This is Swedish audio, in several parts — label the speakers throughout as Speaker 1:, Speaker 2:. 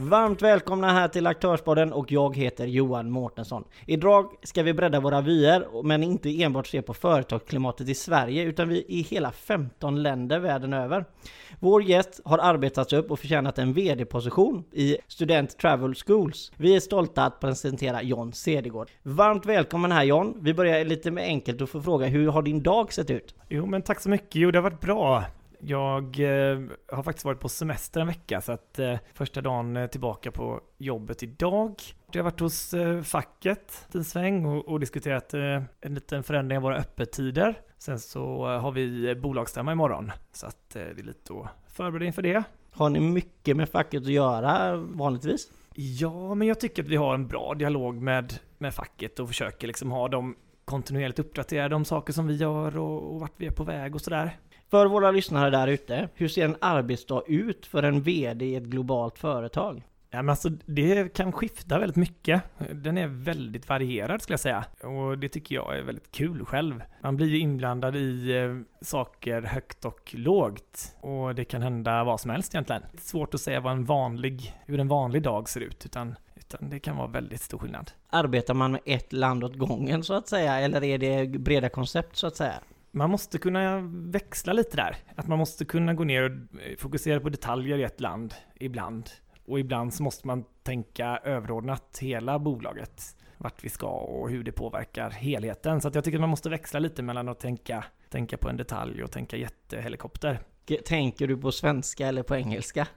Speaker 1: Varmt välkomna här till Aktörspodden och jag heter Johan Mårtensson. Idag ska vi bredda våra vyer, men inte enbart se på företagsklimatet i Sverige utan vi i hela 15 länder världen över. Vår gäst har arbetats upp och förtjänat en vd-position i Student Travel Schools. Vi är stolta att presentera John Cedergård. Varmt välkommen här John. Vi börjar lite med enkelt och får fråga, hur har din dag sett ut?
Speaker 2: Jo, men tack så mycket. Jo, det har varit bra. Jag har faktiskt varit på semester en vecka, så att första dagen tillbaka på jobbet idag. Jag har varit hos facket en sväng och diskuterat en liten förändring av våra öppettider. Sen så har vi bolagsstämma imorgon, så att det är lite att förbereda inför det.
Speaker 1: Har ni mycket med facket att göra vanligtvis?
Speaker 2: Ja, men jag tycker att vi har en bra dialog med facket och försöker liksom ha dem kontinuerligt uppdaterade om saker som vi gör och vart vi är på väg och sådär.
Speaker 1: För våra lyssnare där ute, hur ser en arbetsdag ut för en vd i ett globalt företag?
Speaker 2: Ja, men alltså, det kan skifta väldigt mycket. Den är väldigt varierad skulle jag säga. Och det tycker jag är väldigt kul själv. Man blir ju inblandad i saker högt och lågt. Och det kan hända vad som helst egentligen. Det är svårt att säga hur en vanlig dag ser ut. Utan det kan vara väldigt stor skillnad.
Speaker 1: Arbetar man med ett land åt gången så att säga? Eller är det breda koncept så att säga?
Speaker 2: Man måste kunna växla lite där. Att man måste kunna gå ner och fokusera på detaljer i ett land ibland. Och ibland så måste man tänka överordnat hela bolaget. Vart vi ska och hur det påverkar helheten. Så att jag tycker att man måste växla lite mellan att tänka på en detalj och tänka jättehelikopter.
Speaker 1: Tänker du på svenska eller på engelska?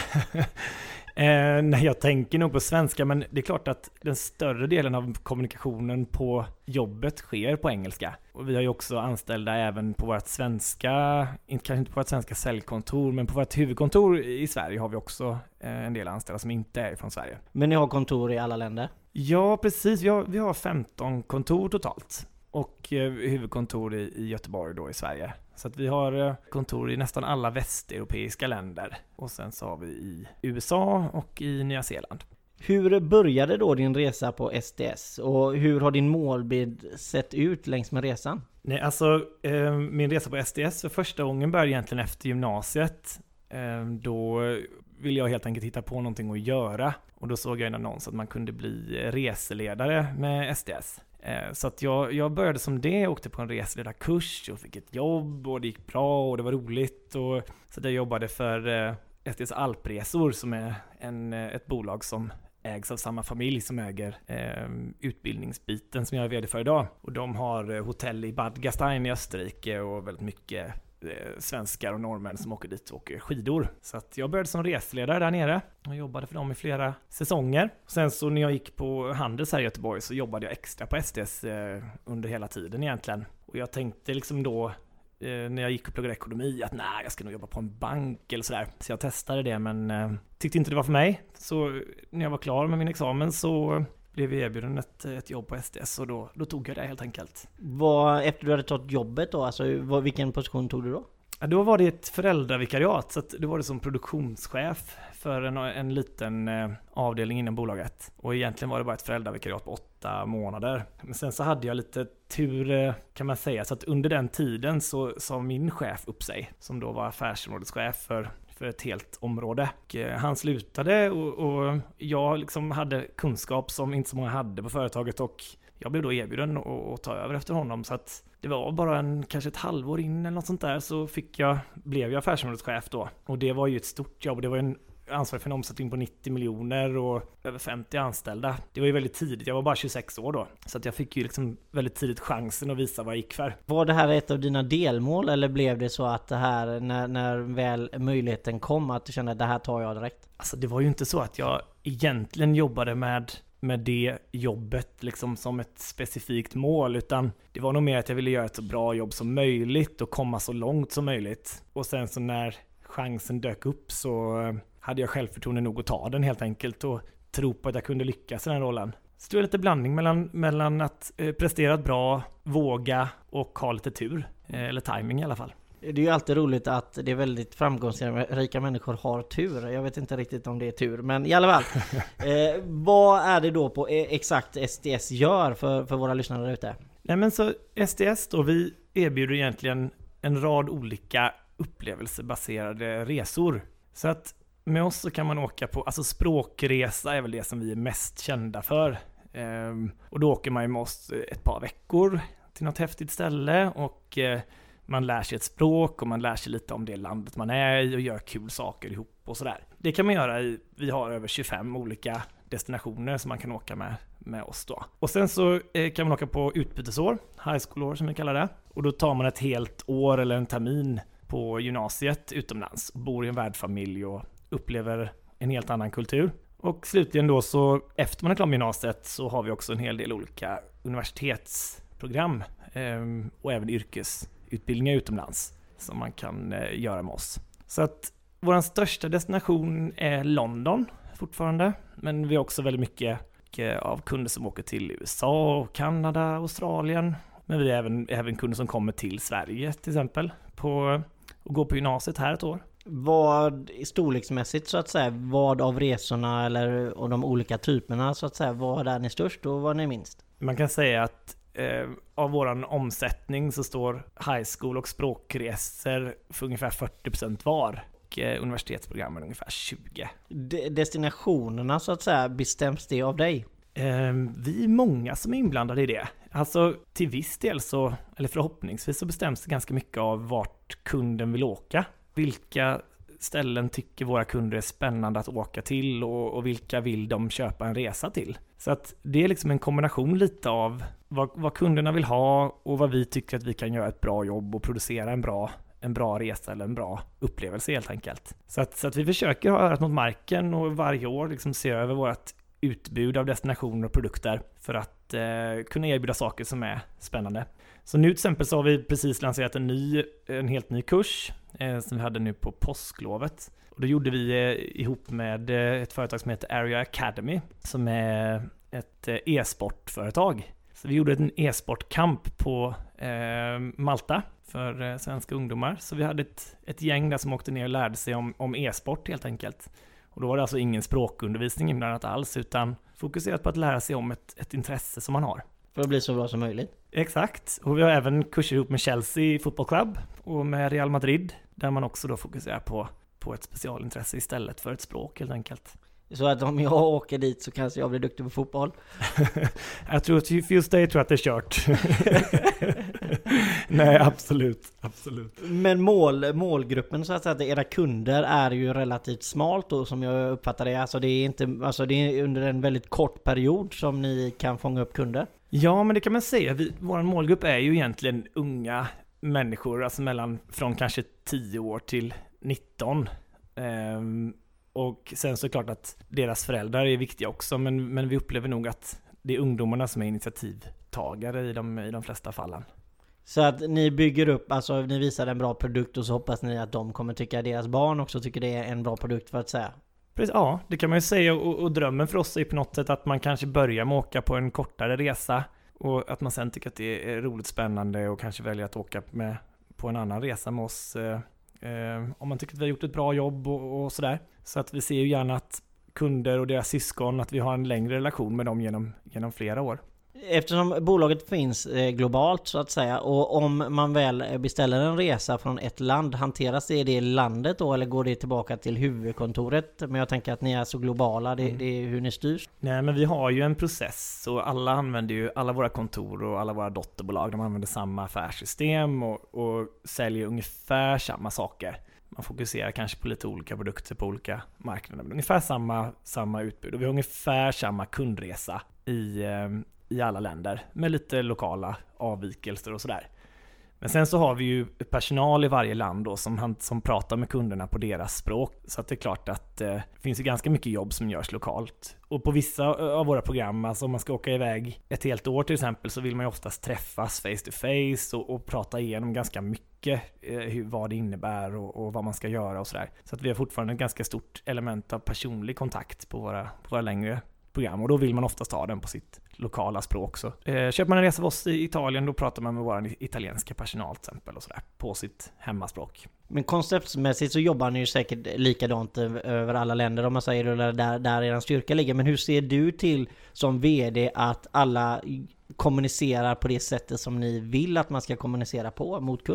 Speaker 2: Nej, jag tänker nog på svenska, men det är klart att den större delen av kommunikationen på jobbet sker på engelska. Och vi har ju också anställda även på vårt svenska, kanske inte på vårt svenska säljkontor, men på vårt huvudkontor i Sverige har vi också en del anställda som inte är från Sverige.
Speaker 1: Men ni har kontor i alla länder?
Speaker 2: Ja, precis. Vi har 15 kontor totalt. Och huvudkontor i Göteborg då i Sverige. Så att vi har kontor i nästan alla västeuropeiska länder. Och sen så har vi i USA och i Nya Zeeland.
Speaker 1: Hur började då din resa på STS? Och hur har din målbild sett ut längs med resan?
Speaker 2: Nej, alltså min resa på STS för första gången började egentligen efter gymnasiet. Då ville jag helt enkelt hitta på någonting att göra. Och då såg jag en annons att man kunde bli reseledare med STS. Så att jag började som det, åkte på en reseledarkurs och fick ett jobb och det gick bra och det var roligt. Och så att jag jobbade för STS Alpresor som är ett bolag som ägs av samma familj som äger utbildningsbiten som jag är vd för idag. Och de har hotell i Bad Gastein i Österrike och väldigt mycket svenskar och norrmän som åker dit och åker skidor. Så att jag började som reseledare där nere och jobbade för dem i flera säsonger. Sen så när jag gick på Handels här i Göteborg så jobbade jag extra på STS under hela tiden egentligen. Och jag tänkte liksom då när jag gick och pluggade ekonomi att nej, jag ska nog jobba på en bank eller sådär. Så jag testade det men tyckte inte det var för mig. Så när jag var klar med min examen så blev jag erbjuden ett jobb på STS och då tog jag det helt enkelt.
Speaker 1: Efter du hade tagit jobbet då, alltså vilken position tog du då?
Speaker 2: Ja, då var det ett föräldravikariat, så att då var det som produktionschef för en liten avdelning inom bolaget. Och egentligen var det bara ett föräldravikariat på 8 månader. Men sen så hade jag lite tur kan man säga, så att under den tiden så sa min chef upp sig, som då var affärsområdeschef för ett helt område. Och han slutade och jag liksom hade kunskap som inte så många hade på företaget och jag blev då erbjuden att ta över efter honom. Så att det var bara kanske ett halvår in eller något sånt där så blev jag affärsområdeschef då. Och det var ju ett stort jobb. Det var en ansvarig för en omsättning på 90 miljoner och över 50 anställda. Det var ju väldigt tidigt, jag var bara 26 år då. Så att jag fick ju liksom väldigt tidigt chansen att visa vad jag gick för.
Speaker 1: Var det här ett av dina delmål eller blev det så att det här, när väl möjligheten kom, att du kände att det här tar jag direkt?
Speaker 2: Alltså det var ju inte så att jag egentligen jobbade med det jobbet liksom som ett specifikt mål, utan det var nog mer att jag ville göra ett så bra jobb som möjligt och komma så långt som möjligt. Och sen så när chansen dök upp så hade jag självförtroende nog att ta den helt enkelt och tro på att jag kunde lyckas i den rollen. Så det var lite blandning mellan att prestera bra, våga och ha lite tur, eller timing i alla fall.
Speaker 1: Det är ju alltid roligt att det är väldigt framgångsrika människor har tur. Jag vet inte riktigt om det är tur, men i alla fall. Vad är det då på exakt STS gör för våra lyssnare där ute?
Speaker 2: Nej, men så STS då, vi erbjuder egentligen en rad olika upplevelsebaserade resor. Så att med oss så kan man åka på, alltså språkresa är väl det som vi är mest kända för. Och då åker man ju med oss ett par veckor till något häftigt ställe och man lär sig ett språk och man lär sig lite om det landet man är i och gör kul saker ihop och sådär. Det kan man göra vi har över 25 olika destinationer som man kan åka med oss då. Och sen så kan man åka på utbytesår, high school-år som vi kallar det. Och då tar man ett helt år eller en termin på gymnasiet utomlands och bor i en värdfamilj och upplever en helt annan kultur. Och slutligen då så efter man är klar med gymnasiet så har vi också en hel del olika universitetsprogram och även yrkesutbildningar utomlands som man kan göra med oss. Så att vår största destination är London fortfarande, men vi har också väldigt mycket av kunder som åker till USA, Kanada, Australien. Men vi har även kunder som kommer till Sverige till exempel och går på gymnasiet här ett år.
Speaker 1: Vad storleksmässigt så att säga, vad av resorna eller och de olika typerna så att säga, vad är ni störst och vad är ni minst?
Speaker 2: Man kan säga att av våran omsättning så står high school och språkresor för ungefär 40% var och universitetsprogrammen ungefär 20%.
Speaker 1: Destinationerna så att säga, bestäms det av dig?
Speaker 2: Vi är många som är inblandade i det. Alltså till viss del så, eller förhoppningsvis så bestäms det ganska mycket av vart kunden vill åka. Vilka ställen tycker våra kunder är spännande att åka till och vilka vill de köpa en resa till. Så att det är liksom en kombination lite av vad kunderna vill ha och vad vi tycker att vi kan göra ett bra jobb och producera en bra resa eller en bra upplevelse helt enkelt. Så att vi försöker ha örat mot marken och varje år liksom se över vårt utbud av destinationer och produkter för att kunna erbjuda saker som är spännande. Så nu till exempel så har vi precis lanserat en helt ny kurs som vi hade nu på påsklovet. Och då gjorde vi ihop med ett företag som heter Area Academy som är ett e-sportföretag. Så vi gjorde en e-sportkamp på Malta för svenska ungdomar. Så vi hade ett gäng där som åkte ner och lärde sig om e-sport helt enkelt. Och då var det alltså ingen språkundervisning inblandat alls utan fokuserat på att lära sig om ett intresse som man har.
Speaker 1: För att bli så bra som möjligt.
Speaker 2: Exakt. Och vi har även kurser ihop med Chelsea Football Club och med Real Madrid där man också då fokuserar på ett specialintresse istället för ett språk helt enkelt.
Speaker 1: Så att om jag åker dit så kanske jag blir duktig på fotboll?
Speaker 2: Jag tror att just det tror att det är kört. Nej, absolut.
Speaker 1: Men målgruppen så att säga, era kunder är ju relativt smalt då, som jag uppfattar det. Alltså det är under en väldigt kort period som ni kan fånga upp kunder.
Speaker 2: Ja, men det kan man säga. Vår målgrupp är ju egentligen unga människor, alltså från kanske 10 år till 19. Och sen så är det klart att deras föräldrar är viktiga också, men vi upplever nog att det är ungdomarna som är initiativtagare i de flesta fallen.
Speaker 1: Så att ni bygger upp, alltså ni visar en bra produkt och så hoppas ni att de kommer tycka att deras barn också tycker det är en bra produkt för att säga.
Speaker 2: Precis, ja, det kan man ju säga och drömmen för oss är på något sätt att man kanske börjar med att åka på en kortare resa och att man sen tycker att det är roligt spännande och kanske väljer att åka på en annan resa med oss om man tycker att vi har gjort ett bra jobb och sådär. Så att vi ser ju gärna att kunder och deras syskon, att vi har en längre relation med dem genom flera år.
Speaker 1: Eftersom bolaget finns globalt så att säga, och om man väl beställer en resa från ett land, hanteras det i det landet då eller går det tillbaka till huvudkontoret? Men jag tänker att ni är så globala, det är hur ni styrs.
Speaker 2: Nej, men vi har ju en process och alla våra kontor och alla våra dotterbolag, de använder samma affärssystem och säljer ungefär samma saker. Man fokuserar kanske på lite olika produkter på olika marknader, men ungefär samma utbud och vi har ungefär samma kundresa i alla länder med lite lokala avvikelser och sådär. Men sen så har vi ju personal i varje land då som pratar med kunderna på deras språk. Så att det är klart att det finns ju ganska mycket jobb som görs lokalt. Och på vissa av våra program, alltså om man ska åka iväg ett helt år till exempel, så vill man ju oftast träffas face to face och prata igenom ganska mycket vad det innebär och vad man ska göra och sådär. Så att vi har fortfarande ett ganska stort element av personlig kontakt på våra längre program och då vill man oftast ha den på sitt lokala språk. Så köper man en resa av oss i Italien, då pratar man med vår italienska personal till exempel och sådär på sitt hemmaspråk.
Speaker 1: Men konceptmässigt så jobbar ni ju säkert likadant över alla länder om man säger, eller där er styrka ligger. Men hur ser du till som vd att alla kommunicerar på det sättet som ni vill att man ska kommunicera på mot kund?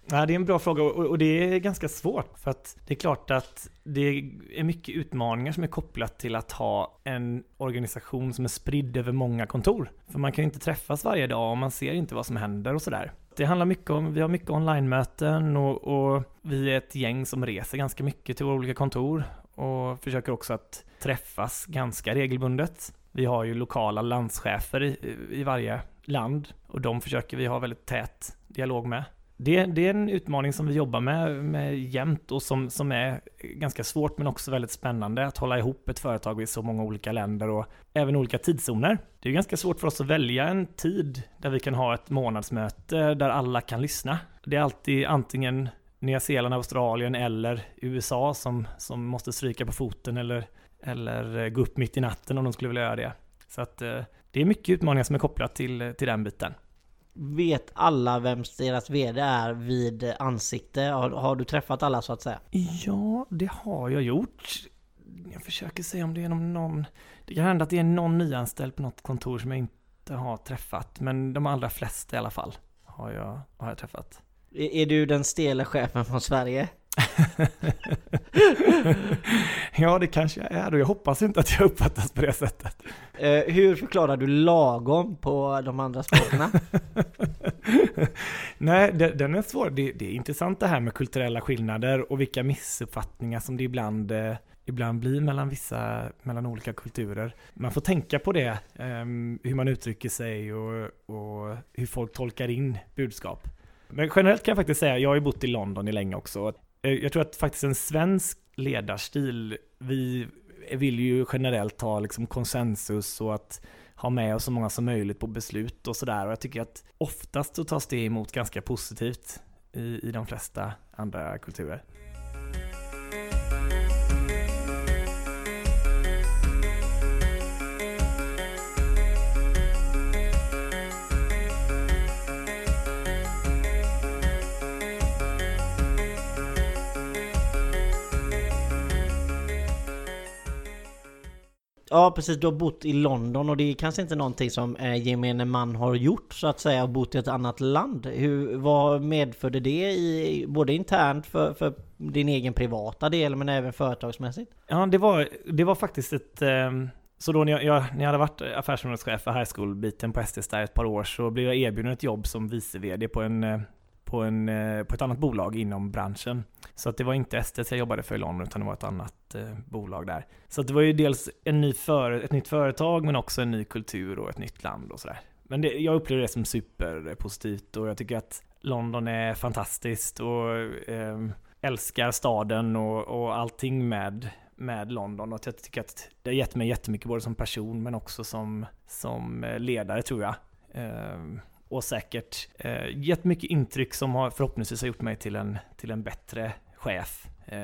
Speaker 2: Ja, det är en bra fråga och det är ganska svårt för att det är klart att det är mycket utmaningar som är kopplat till att ha en organisation som är spridd över många kontor. För man kan inte träffas varje dag och man ser inte vad som händer och sådär. Det handlar mycket om, vi har mycket online-möten och vi är ett gäng som reser ganska mycket till våra olika kontor och försöker också att träffas ganska regelbundet. Vi har ju lokala landschefer i varje land och de försöker vi ha väldigt tät dialog med. Det är en utmaning som vi jobbar med jämt och som är ganska svårt men också väldigt spännande att hålla ihop ett företag i så många olika länder och även olika tidszoner. Det är ganska svårt för oss att välja en tid där vi kan ha ett månadsmöte där alla kan lyssna. Det är alltid antingen Nya Zeeland, Australien eller USA som måste stryka på foten eller gå upp mitt i natten om de skulle vilja göra det. Så att det är mycket utmaningar som är kopplat till den biten.
Speaker 1: Vet alla vem deras vd är vid ansikte? Har du träffat alla så att säga?
Speaker 2: Ja, det har jag gjort. Jag försöker se om det är någon... Det kan hända att det är någon nyanställd på något kontor som jag inte har träffat. Men de allra flesta i alla fall har jag träffat.
Speaker 1: Är du den stela chefen från Sverige?
Speaker 2: Ja, det kanske jag är och jag hoppas inte att jag uppfattas på det sättet.
Speaker 1: Hur förklarar du lagom på de andra språken?
Speaker 2: Nej, den är svår. Det är intressant det här med kulturella skillnader och vilka missuppfattningar som det ibland blir mellan olika kulturer. Man får tänka på det, hur man uttrycker sig och hur folk tolkar in budskap. Men generellt kan jag faktiskt säga, jag har ju bott i London i länge också. Jag tror att faktiskt en svensk ledarstil, vi vill ju generellt ha liksom konsensus och att ha med oss så många som möjligt på beslut och sådär. Och jag tycker att oftast så tas det emot ganska positivt i de flesta andra kulturer.
Speaker 1: Ja, precis. Du har bott i London och det är kanske inte någonting som gemene man har gjort så att säga och bott i ett annat land. Vad medförde det både internt för din egen privata del men även företagsmässigt?
Speaker 2: Ja, det var faktiskt ett... Så då när jag hade varit affärsområdeschef för high school-biten på STS där ett par år så blev jag erbjuden ett jobb som vice-vd på ett annat bolag inom branschen. Så att det var inte STS jag jobbade för i London utan det var ett annat bolag där. Så att det var ju dels ett nytt företag men också en ny kultur och ett nytt land och sådär. Men jag upplever det som superpositivt och jag tycker att London är fantastiskt och älskar staden och allting med London. Och jag tycker att det har gett mig jättemycket både som person men också som ledare tror jag. Och säkert gett mycket intryck som förhoppningsvis har gjort mig till en bättre chef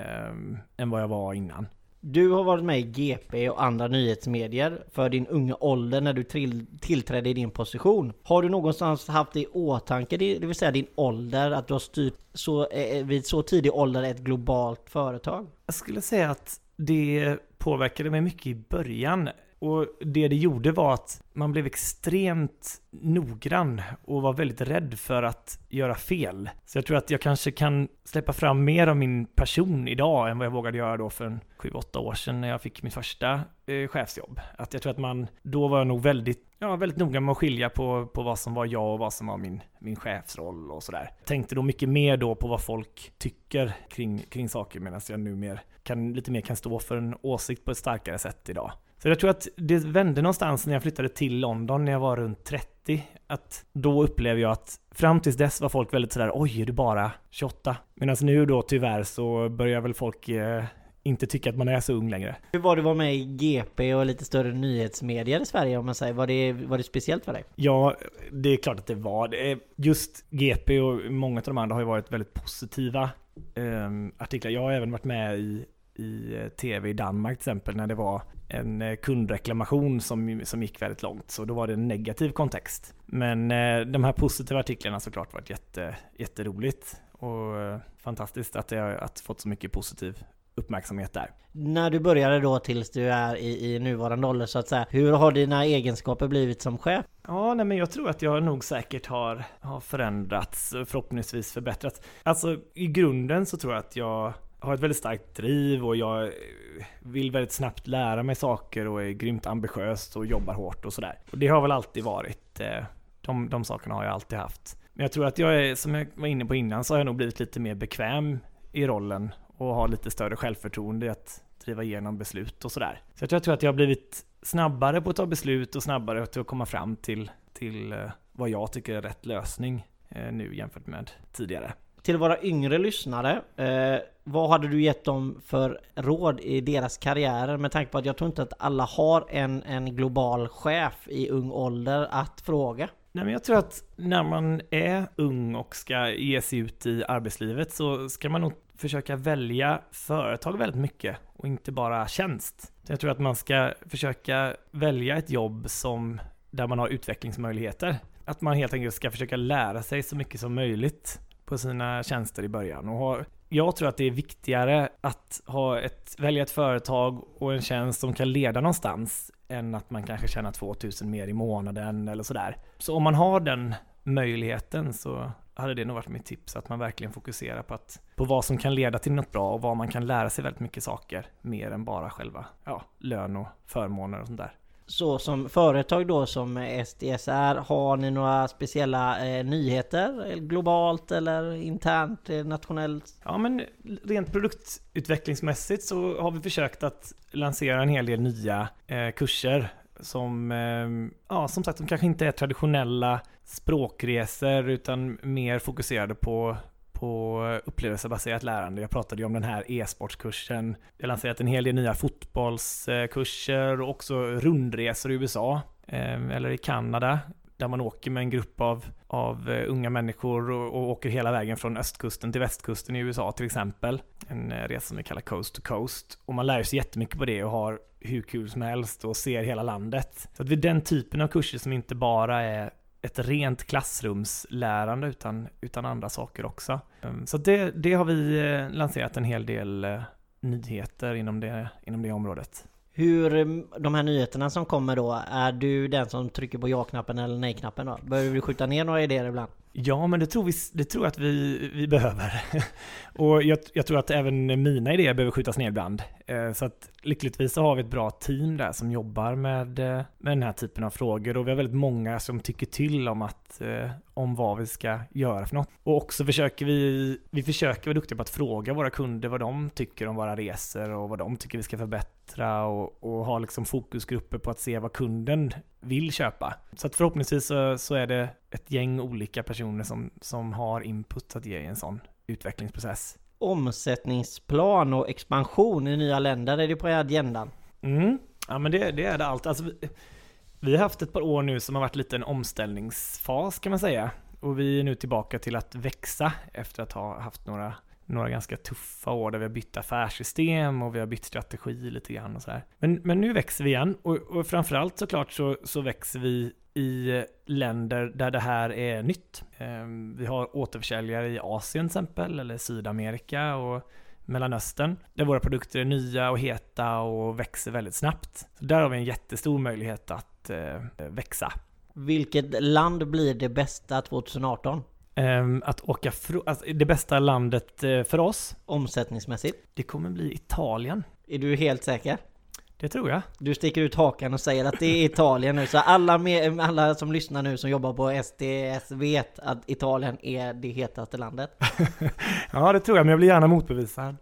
Speaker 2: än vad jag var innan.
Speaker 1: Du har varit med i GP och andra nyhetsmedier för din unga ålder när du tillträdde i din position. Har du någonstans haft i åtanke, det vill säga din ålder, att du har styrt vid så tidig ålder ett globalt företag?
Speaker 2: Jag skulle säga att det påverkade mig mycket i början. Och det gjorde var att man blev extremt noggrann och var väldigt rädd för att göra fel. Så jag tror att jag kanske kan släppa fram mer av min person idag än vad jag vågade göra då för 7-8 år sedan när jag fick mitt första chefsjobb. Att jag tror att då var jag nog väldigt noga med att skilja på vad som var jag och vad som var min chefsroll och sådär. Tänkte då mycket mer då på vad folk tycker kring saker medan jag nu lite mer kan stå för en åsikt på ett starkare sätt idag. Så jag tror att det vände någonstans när jag flyttade till London när jag var runt 30. Att då upplevde jag att fram tills dess var folk väldigt sådär, oj är du bara 28? Medan nu då tyvärr så börjar väl folk inte tycka att man är så ung längre.
Speaker 1: Hur var det att vara med i GP och lite större nyhetsmedier i Sverige om man säger? Var det speciellt för dig?
Speaker 2: Ja, det är klart att det var. Just GP och många av de andra har ju varit väldigt positiva artiklar. Jag har även varit med i tv i Danmark till exempel när det var en kundreklamation som gick väldigt långt. Så då var det en negativ kontext. Men de här positiva artiklarna såklart varit jätteroligt och fantastiskt att det har fått så mycket positiv uppmärksamhet där.
Speaker 1: När du började då tills du är i nuvarande ålder så att säga, hur har dina egenskaper blivit som chef?
Speaker 2: Ja, nej, men jag tror att jag nog säkert har förändrats och förhoppningsvis förbättrats. Alltså i grunden så tror jag att jag har ett väldigt starkt driv och jag vill väldigt snabbt lära mig saker och är grymt ambitiös och jobbar hårt och sådär. Och det har väl alltid varit, de sakerna har jag alltid haft. Men jag tror att jag är, som jag var inne på innan, så har jag nog blivit lite mer bekväm i rollen och har lite större självförtroende i att driva igenom beslut och sådär. Så jag tror att jag har blivit snabbare på att ta beslut och snabbare till att komma fram till vad jag tycker är rätt lösning nu jämfört med tidigare.
Speaker 1: Till våra yngre lyssnare, vad hade du gett dem för råd i deras karriärer? Med tanke på att jag tror inte att alla har en global chef i ung ålder att fråga.
Speaker 2: Nej, men jag tror att när man är ung och ska ge sig ut i arbetslivet så ska man nog försöka välja företag väldigt mycket och inte bara tjänst. Jag tror att man ska försöka välja ett jobb där man har utvecklingsmöjligheter. Att man helt enkelt ska försöka lära sig så mycket som möjligt på sina tjänster i början. Och jag tror att det är viktigare att välja ett företag och en tjänst som kan leda någonstans än att man kanske tjänar 2000 mer i månaden eller sådär. Så om man har den möjligheten så hade det nog varit mitt tips, att man verkligen fokuserar på vad som kan leda till något bra och vad man kan lära sig väldigt mycket saker mer än bara själva lön och förmåner och sånt där.
Speaker 1: Så som företag då som STSR, har ni några speciella nyheter globalt eller internt, nationellt?
Speaker 2: Ja, men rent produktutvecklingsmässigt så har vi försökt att lansera en hel del nya kurser som sagt, de kanske inte är traditionella språkresor utan mer fokuserade på upplevelsebaserat lärande. Jag pratade ju om den här e-sportskursen. Jag har lanserat en hel del nya fotbollskurser och också rundresor i USA eller i Kanada där man åker med en grupp av unga människor och åker hela vägen från östkusten till västkusten i USA till exempel. En resa som vi kallar Coast to Coast. Och man lär sig jättemycket på det och har hur kul som helst och ser hela landet. Så att det är den typen av kurser som inte bara är ett rent klassrumslärande utan andra saker också. Så det har vi lanserat en hel del nyheter inom det området.
Speaker 1: Hur de här nyheterna som kommer då, är du den som trycker på ja-knappen eller nej-knappen då? Behöver vi skjuta ner några idéer ibland?
Speaker 2: Ja, men det tror jag att vi behöver. Och jag tror att även mina idéer behöver skjutas ner ibland. Så att lyckligtvis så har vi ett bra team där som jobbar med den här typen av frågor. Och vi har väldigt många som tycker till om vad vi ska göra för något. Och också försöker vi försöker vara duktiga på att fråga våra kunder vad de tycker om våra resor och vad de tycker vi ska förbättra och ha liksom fokusgrupper på att se vad kunden vill köpa. Så att förhoppningsvis så är det ett gäng olika personer som har input att ge i en sån utvecklingsprocess.
Speaker 1: Omsättningsplan och expansion i nya länder, är det på agendan?
Speaker 2: Ja, men det är det allt. Alltså, vi har haft ett par år nu som har varit lite en omställningsfas kan man säga. Och vi är nu tillbaka till att växa efter att ha haft några ganska tuffa år där vi har bytt affärssystem och vi har bytt strategi lite grann och så här. Men nu växer vi igen och framförallt såklart så växer vi i länder där det här är nytt. Vi har återförsäljare i Asien till exempel eller Sydamerika och Mellanöstern där våra produkter är nya och heta och växer väldigt snabbt. Så där har vi en jättestor möjlighet att växa.
Speaker 1: Vilket land blir det bästa 2018?
Speaker 2: Att åka det bästa landet för oss
Speaker 1: omsättningsmässigt?
Speaker 2: Det kommer bli Italien.
Speaker 1: Är du helt säker?
Speaker 2: Det tror jag.
Speaker 1: Du sticker ut hakan och säger att det är Italien nu. Så alla som lyssnar nu som jobbar på STS vet att Italien är det hetaste landet.
Speaker 2: Ja, det tror jag, men jag blir gärna motbevisad.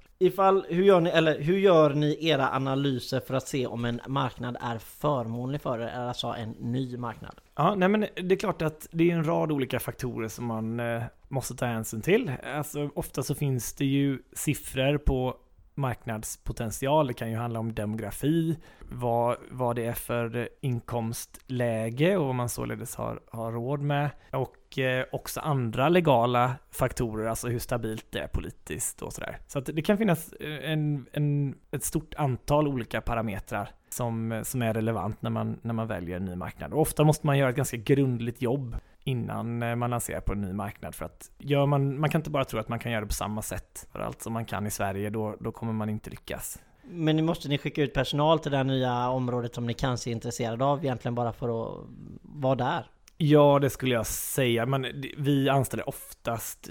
Speaker 1: Hur gör ni era analyser för att se om en marknad är förmånlig för er, alltså en ny marknad?
Speaker 2: Ja, nej, men det är klart att det är en rad olika faktorer som man måste ta hänsyn till. Alltså, ofta så finns det ju siffror på marknadspotential. Det kan ju handla om demografi, vad det är för inkomstläge och vad man således har råd med. Och också andra legala faktorer, alltså hur stabilt det är politiskt och sådär. Så att det kan finnas ett stort antal olika parametrar som är relevant när man väljer en ny marknad. Och ofta måste man göra ett ganska grundligt jobb innan man lanserar på en ny marknad. För att man kan inte bara tro att man kan göra det på samma sätt för allt som man kan i Sverige, då kommer man inte lyckas.
Speaker 1: Men nu måste ni skicka ut personal till det här nya området som ni kanske är intresserade av egentligen bara för att vara där?
Speaker 2: Ja, det skulle jag säga. Men vi anställer oftast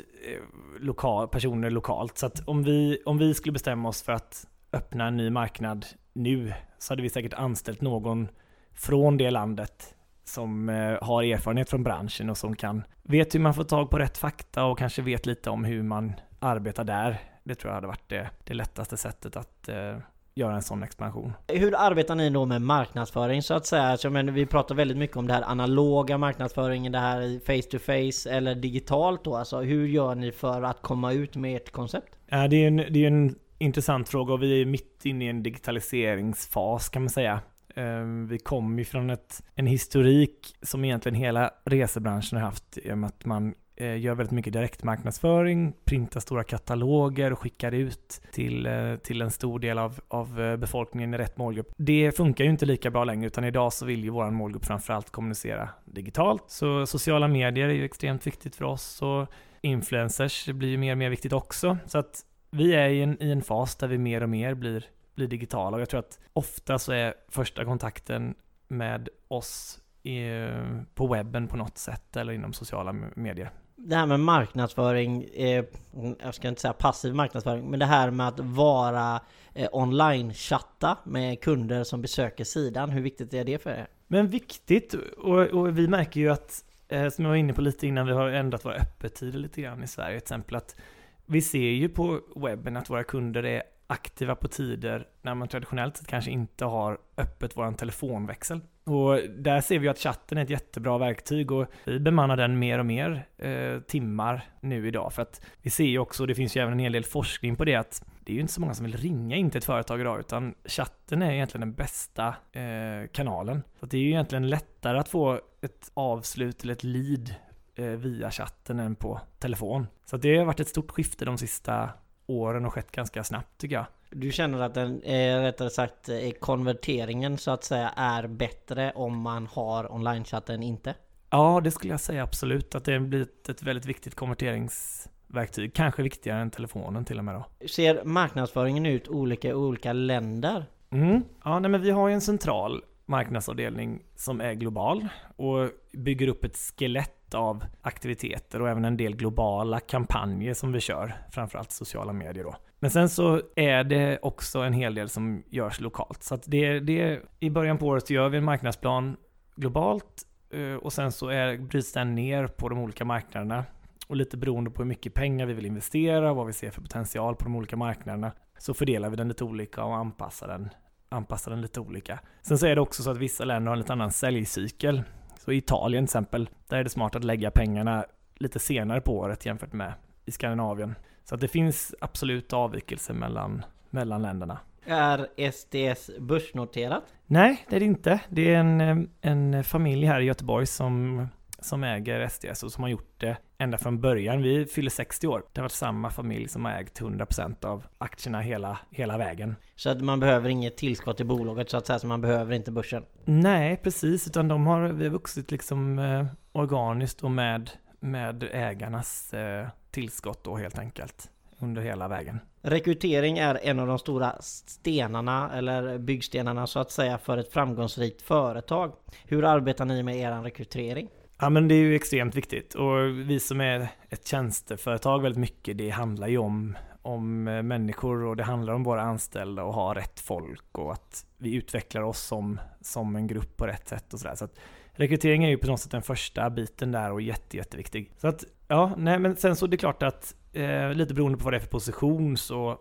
Speaker 2: personer lokalt. Så att om vi skulle bestämma oss för att öppna en ny marknad nu, så hade vi säkert anställt någon från det landet som har erfarenhet från branschen och som vet hur man får tag på rätt fakta och kanske vet lite om hur man arbetar där. Det tror jag hade varit det lättaste sättet att göra en sån expansion.
Speaker 1: Hur arbetar ni då med marknadsföring så att säga? Alltså, vi pratar väldigt mycket om det här analoga marknadsföringen, det här face to face eller digitalt då. Alltså, hur gör ni för att komma ut med ert koncept?
Speaker 2: Ja, det är en intressant fråga och vi är mitt inne i en digitaliseringsfas kan man säga. Vi kommer ju från en historik som egentligen hela resebranschen har haft, i och med att man gör väldigt mycket direktmarknadsföring, printar stora kataloger och skickar ut till en stor del av befolkningen i rätt målgrupp. Det funkar ju inte lika bra längre, utan idag så vill ju vår målgrupp framförallt kommunicera digitalt. Så sociala medier är ju extremt viktigt för oss och influencers blir ju mer och mer viktigt också. Så att vi är i en fas där vi mer och mer blir digitala, och jag tror att ofta så är första kontakten med oss på webben på något sätt eller inom sociala medier.
Speaker 1: Det här med marknadsföring, jag ska inte säga passiv marknadsföring, men det här med att vara online-chatta med kunder som besöker sidan, hur viktigt är det för er?
Speaker 2: Men viktigt, och vi märker ju att, som jag var inne på lite innan, vi har ändrat våra öppettider lite grann i Sverige. Till exempel att vi ser ju på webben att våra kunder är aktiva på tider när man traditionellt sett kanske inte har öppet våran telefonväxel. Och där ser vi att chatten är ett jättebra verktyg och vi bemannar den mer och mer timmar nu idag. För att vi ser ju också, det finns ju även en hel del forskning på det, att det är ju inte så många som vill ringa in till ett företag idag, utan chatten är egentligen den bästa kanalen. Så det är ju egentligen lättare att få ett avslut eller ett lead via chatten än på telefon. Så det har varit ett stort skifte de sista åren och skett ganska snabbt tycker jag.
Speaker 1: Du känner att den rättare sagt konverteringen så att säga är bättre om man har online-chatt än inte?
Speaker 2: Ja, det skulle jag säga absolut, att det har blivit ett väldigt viktigt konverteringsverktyg. Kanske viktigare än telefonen till och med då.
Speaker 1: Ser marknadsföringen ut olika i olika länder?
Speaker 2: Ja, men vi har ju en central marknadsavdelning som är global och bygger upp ett skelett av aktiviteter och även en del globala kampanjer som vi kör, framförallt sociala medier då. Men sen så är det också en hel del som görs lokalt. Så att det i början på året gör vi en marknadsplan globalt och sen så bryts den ner på de olika marknaderna. Och lite beroende på hur mycket pengar vi vill investera och vad vi ser för potential på de olika marknaderna så fördelar vi den lite olika och anpassar den lite olika. Sen så är det också så att vissa länder har en lite annan säljcykel. Så i Italien till exempel, där är det smart att lägga pengarna lite senare på året jämfört med i Skandinavien. Så att det finns absolut avvikelser mellan länderna.
Speaker 1: Är STS börsnoterat?
Speaker 2: Nej, det är det inte. Det är en familj här i Göteborg som äger STS och som har gjort det ända från början. Vi fyller 60 år. Det har varit samma familj som har ägt 100% av aktierna hela vägen. Så
Speaker 1: att man behöver inget tillskott i bolaget så att säga, så man behöver inte börsen?
Speaker 2: Nej, precis. Utan vi har vuxit liksom organiskt och med ägarnas tillskott då helt enkelt under hela vägen.
Speaker 1: Rekrytering är en av de stora stenarna eller byggstenarna så att säga för ett framgångsrikt företag. Hur arbetar ni med er rekrytering?
Speaker 2: Ja, men det är ju extremt viktigt och vi som är ett tjänsteföretag väldigt mycket, det handlar ju om människor och det handlar om våra anställda och ha rätt folk och att vi utvecklar oss som en grupp på rätt sätt och sådär. Så att rekrytering är ju på något sätt den första biten där och jätteviktig. Så att ja, nej, men sen så är det klart att lite beroende på vad det är för position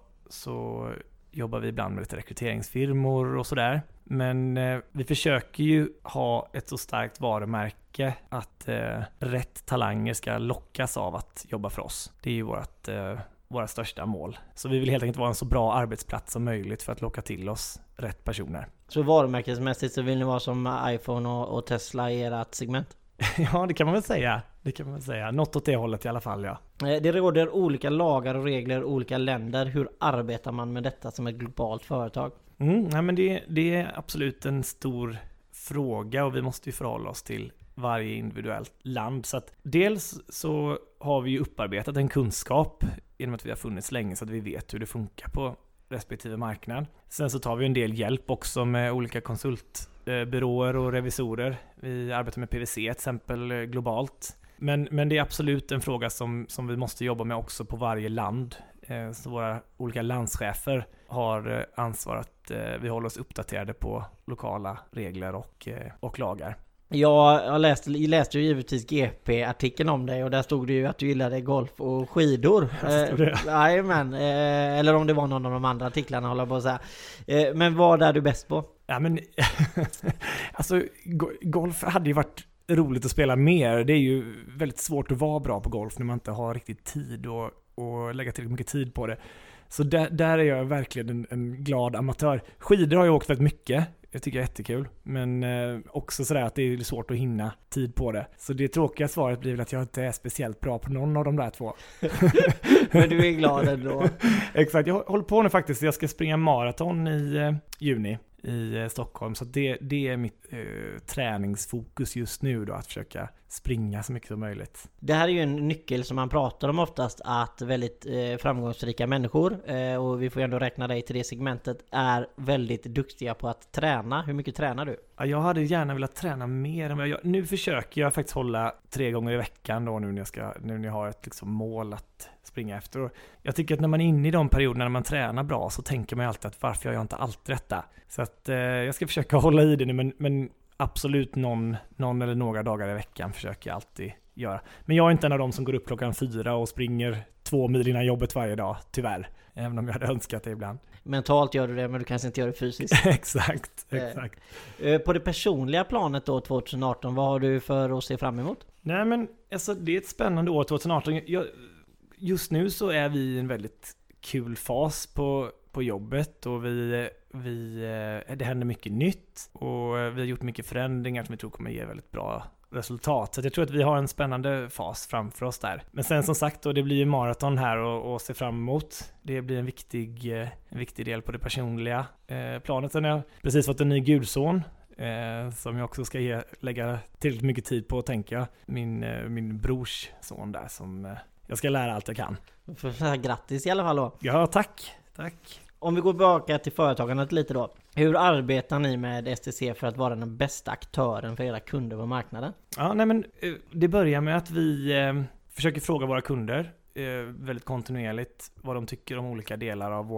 Speaker 2: så jobbar vi ibland med lite rekryteringsfirmor och sådär. Men vi försöker ju ha ett så starkt varumärke att rätt talanger ska lockas av att jobba för oss. Det är ju våra största mål. Så vi vill helt enkelt vara en så bra arbetsplats som möjligt för att locka till oss rätt personer. Så
Speaker 1: varumärkesmässigt så vill ni vara som iPhone och Tesla i ert segment?
Speaker 2: Ja, det kan man väl säga. Något åt det hållet i alla fall, ja.
Speaker 1: Det råder olika lagar och regler i olika länder. Hur arbetar man med detta som ett globalt företag?
Speaker 2: Nej, men det är absolut en stor fråga och vi måste ju förhålla oss till varje individuellt land. Så att dels så har vi ju upparbetat en kunskap genom att vi har funnits länge så att vi vet hur det funkar på respektive marknad. Sen så tar vi en del hjälp också med olika konsultbyråer och revisorer. Vi arbetar med PwC till exempel globalt. Men det är absolut en fråga som vi måste jobba med också på varje land. Så våra olika landschefer har ansvar att vi håller oss uppdaterade på lokala regler och lagar.
Speaker 1: Jag läste ju givetvis GP-artikeln om dig och där stod det ju att du gillade golf och skidor. Jajamän, eller om det var någon av de andra artiklarna håller jag på att säga. Men vad är du bäst på?
Speaker 2: Ja men alltså golf hade ju varit roligt att spela mer. Det är ju väldigt svårt att vara bra på golf när man inte har riktigt tid och lägga tillräckligt mycket tid på det. Så där är jag verkligen en glad amatör. Skidor har jag åkt väldigt mycket. Jag tycker det är jättekul. Men också sådär att det är svårt att hinna tid på det. Så det tråkiga svaret blir väl att jag inte är speciellt bra på någon av de där två.
Speaker 1: Men du är glad ändå.
Speaker 2: Exakt, jag håller på nu faktiskt. Jag ska springa maraton i juni i Stockholm. Så det är mitt träningsfokus just nu då, att försöka springa så mycket som möjligt.
Speaker 1: Det här är ju en nyckel som man pratar om oftast, att väldigt framgångsrika människor, och vi får ju ändå räkna dig till det segmentet, är väldigt duktiga på att träna. Hur mycket tränar du?
Speaker 2: Ja, jag hade gärna velat träna mer än vad jag gör. Nu försöker jag faktiskt hålla 3 gånger i veckan då, nu när jag har ett liksom mål att springa efter. Och jag tycker att när man är inne i de perioderna när man tränar bra så tänker man ju alltid att varför gör jag inte allt detta? Så att jag ska försöka hålla i det nu, men absolut någon eller några dagar i veckan försöker jag alltid göra. Men jag är inte en av dem som går upp klockan 4 och springer 2 mil innan jobbet varje dag, tyvärr. Även om jag hade önskat det ibland.
Speaker 1: Mentalt gör du det, men du kanske inte gör det fysiskt.
Speaker 2: Exakt.
Speaker 1: På det personliga planet då 2018, vad har du för att se fram emot?
Speaker 2: Nej men alltså, det är ett spännande år 2018. Just nu så är vi i en väldigt kul fas på jobbet och det händer mycket nytt och vi har gjort mycket förändringar som vi tror kommer ge väldigt bra resultat. Så jag tror att vi har en spännande fas framför oss där. Men sen som sagt då, det blir ju maraton här och se fram emot. Det blir en viktig del på det personliga planet. Sen har jag precis fått en ny gudson som jag också ska lägga tillräckligt mycket tid på, tänker jag. Min brors son där som jag ska lära allt jag kan.
Speaker 1: Grattis i alla fall då.
Speaker 2: Ja, tack.
Speaker 1: Om vi går tillbaka till företagandet lite då. Hur arbetar ni med STC för att vara den bästa aktören för era kunder på marknaden?
Speaker 2: Ja, nej men det börjar med att vi försöker fråga våra kunder väldigt kontinuerligt vad de tycker om olika delar av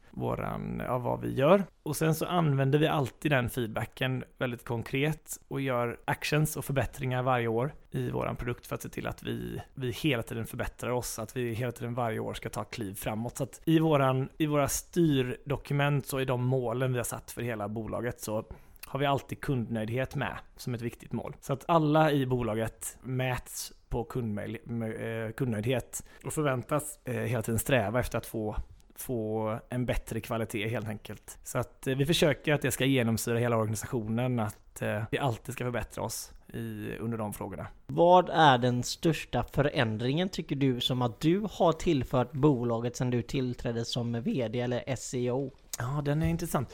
Speaker 2: av vad vi gör. Och sen så använder vi alltid den feedbacken väldigt konkret och gör actions och förbättringar varje år i våran produkt för att se till att vi hela tiden förbättrar oss, att vi hela tiden varje år ska ta kliv framåt. Så att i våra styrdokument så är de målen vi har satt för hela bolaget så har vi alltid kundnöjdhet med som ett viktigt mål. Så att alla i bolaget mäts på kundnöjdhet och förväntas hela tiden sträva efter att få en bättre kvalitet helt enkelt. Så att vi försöker att det ska genomsyra hela organisationen, att vi alltid ska förbättra oss under de frågorna. Vad
Speaker 1: är den största förändringen tycker du som att du har tillfört bolaget sedan du tillträdde som vd eller CEO?
Speaker 2: Ja, den är intressant.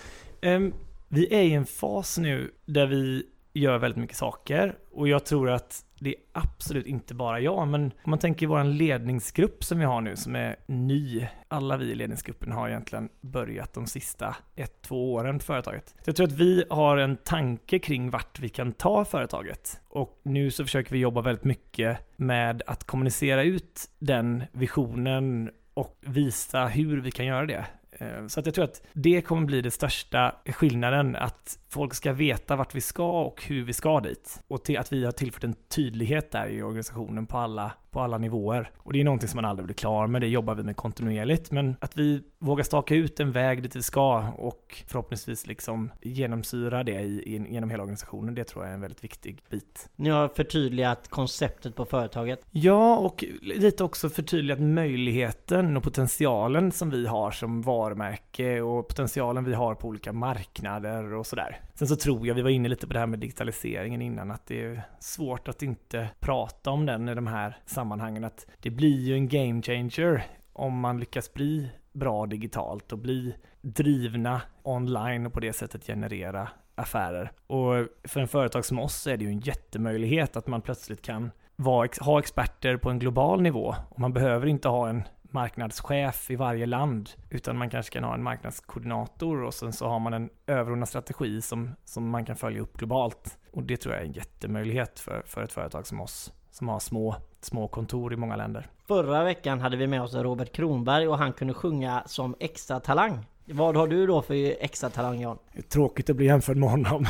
Speaker 2: Vi är i en fas nu där vi gör väldigt mycket saker och jag tror att det är absolut inte bara jag, men om man tänker vår ledningsgrupp som vi har nu som är ny. Alla vi i ledningsgruppen har egentligen börjat de sista 1-2 åren på företaget. Så jag tror att vi har en tanke kring vart vi kan ta företaget och nu så försöker vi jobba väldigt mycket med att kommunicera ut den visionen och visa hur vi kan göra det. Så att jag tror att det kommer bli det största skillnaden, att folk ska veta vart vi ska och hur vi ska dit. Och till att vi har tillfört en tydlighet där i organisationen på alla nivåer. Och det är någonting som man aldrig blir klar med, det jobbar vi med kontinuerligt. Men att vi vågar staka ut en väg dit vi ska och förhoppningsvis liksom genomsyra det genom hela organisationen, det tror jag är en väldigt viktig bit.
Speaker 1: Ni har förtydligat konceptet på företaget.
Speaker 2: Ja, och lite också förtydligat möjligheten och potentialen som vi har som varumärke och potentialen vi har på olika marknader och sådär. Sen så tror jag, vi var inne lite på det här med digitaliseringen innan, att det är svårt att inte prata om den i de här sammanhangen, att det blir ju en game changer om man lyckas bli bra digitalt och bli drivna online och på det sättet generera affärer. Och för en företag som oss är det ju en jättemöjlighet att man plötsligt kan ha experter på en global nivå. Och man behöver inte ha en marknadschef i varje land, utan man kanske kan ha en marknadskoordinator och sen så har man en överordnad strategi som man kan följa upp globalt. Och det tror jag är en jättemöjlighet för ett företag som oss, som har små kontor i många länder.
Speaker 1: Förra veckan hade vi med oss Robert Kronberg och han kunde sjunga som extra talang. Vad har du då för extra talang, Jan?
Speaker 2: Det är tråkigt att bli jämförd med honom.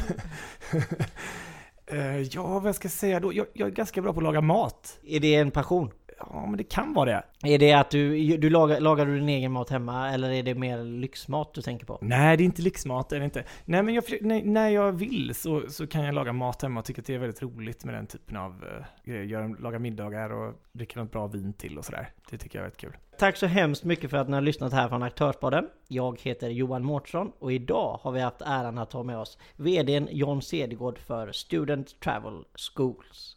Speaker 2: Ja, vad ska jag säga då? Jag är ganska bra på att laga mat.
Speaker 1: Är det en passion?
Speaker 2: Ja, men det kan vara det.
Speaker 1: Är det att du lagar du din egen mat hemma, eller är det mer lyxmat du tänker på?
Speaker 2: Nej, det är inte lyxmat, är det inte. Nej, men när jag vill så kan jag laga mat hemma och tycker att det är väldigt roligt med den typen av grejer. Laga middagar och dricka något bra vin till och sådär. Det tycker jag är väldigt kul.
Speaker 1: Tack så hemskt mycket för att ni har lyssnat här från Aktörspodden. Jag heter Johan Mårtensson och idag har vi haft äran att ta med oss vdn John Cedergård för Student Travel Schools.